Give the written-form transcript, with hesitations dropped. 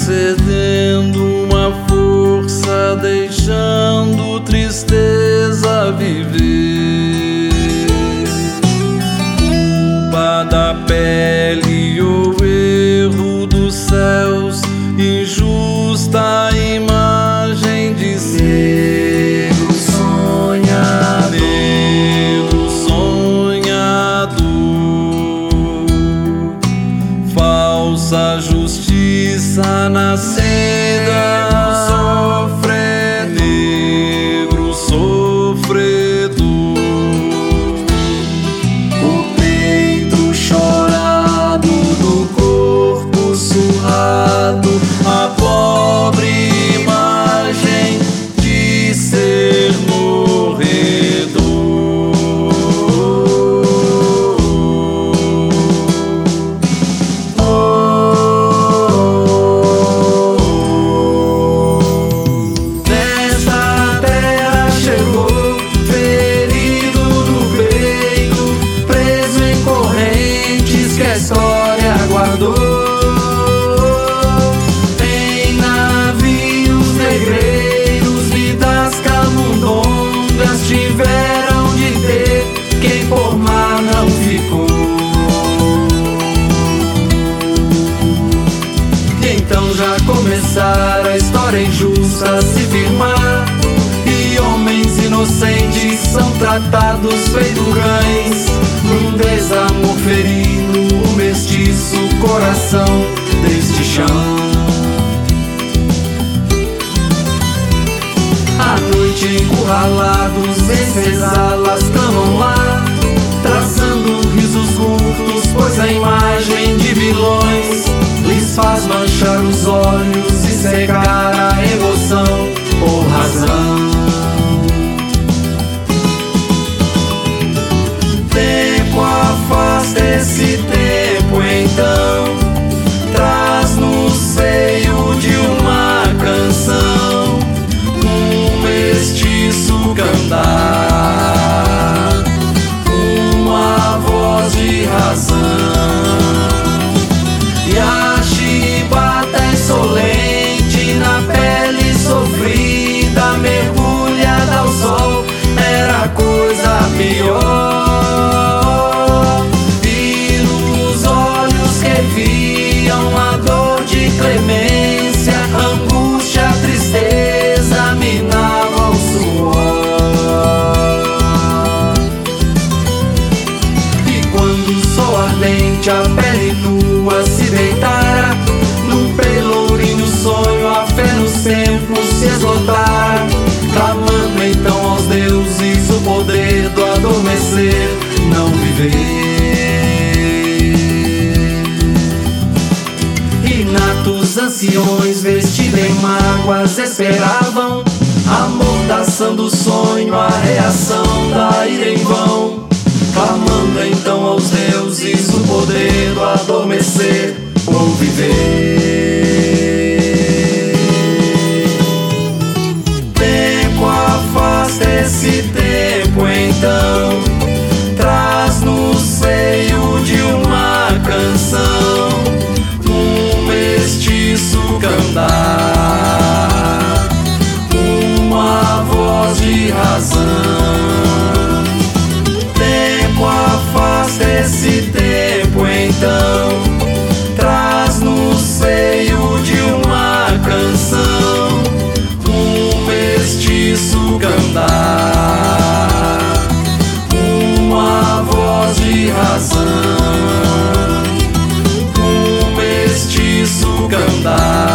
cedendo uma força, deixando tristeza viver. Culpa da pele ou erro dos céus, injusta imagem de negro sonhador, negro sonhador, falsa justiça nascida, negro sofredor, o peito chorado do corpo surrado, a pobre imagem de ser morredor. nesta terra chegou, ferido no peito, preso em correntes que a história guardou. Tiveram de ter quem por mar não ficou. E então já começara a história injusta a se firmar, e homens inocentes são tratados feito cães, num desamor ferindo o mestiço coração deste chão. À noite encurralados em senzalas clamam lá, traçando risos curtos, pois a imagem de vilões lhes faz manchar os olhos e cegar a emoção ou razão. Tempo afasta esse tempo, então traz no seio de uma canção mestiço cantar, uma voz de razão. E a chibata insolente na pele sofrida, mergulhada ao sol, era a coisa pior. E nos olhos que viam a dor de clemência, angústia, tristeza, minava o suor. E quando o sol ardente a pele nua se deitara, num pelourinho sonho a fé nos tempos se esgotara, clamando então aos deuses o poder do adormecer, não viver. Inatos anciões vestidos em mágoas esperavam, amordaçando o sonho, a reação da ira em vão, clamando então aos deuses o poder do adormecer ou viver. Tempo afasta esse tempo, então traz no seio de uma canção um mestiço cantar, uma voz de razão. Tempo afasta esse tempo, então traz no seio de uma canção um mestiço cantar, uma voz de razão, um mestiço cantar.